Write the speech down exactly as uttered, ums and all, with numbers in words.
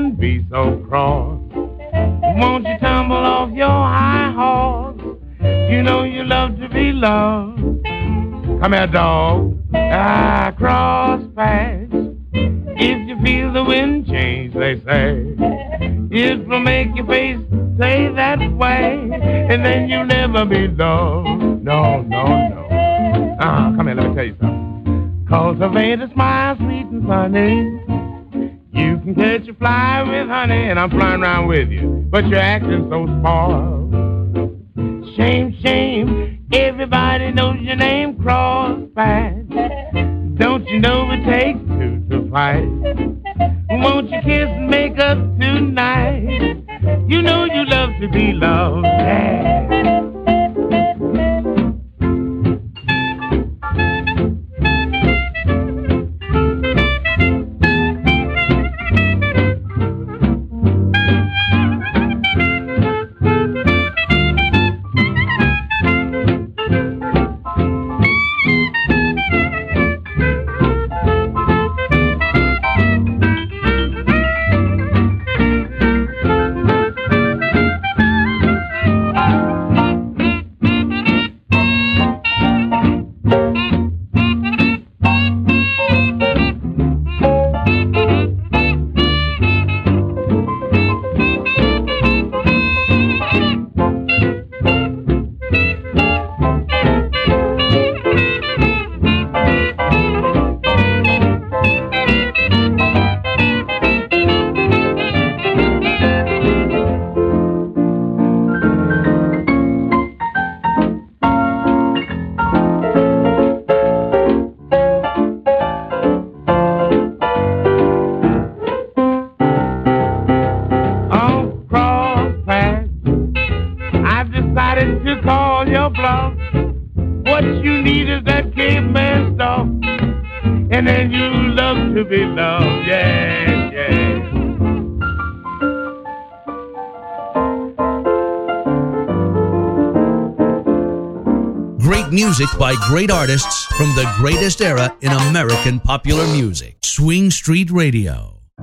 shouldn't be so cross. Won't you tumble off your high horse? You know you love to be loved. Come here, dog. Ah, cross paths. If you feel the wind change, they say, it will make your face stay that way, and then you'll never be loved. No, no, no. Ah, come here, let me tell you something. Cultivate a smile, sweet and sunny. You can catch a fly with honey, and I'm flying around with you, but you're acting so spoiled. Shame, shame, everybody knows your name, cross paths. Don't you know it takes two to fight? Won't you kiss and make up tonight? You know you love to be loved. Yeah. Music by great artists from the greatest era in American popular music. Swing Street Radio.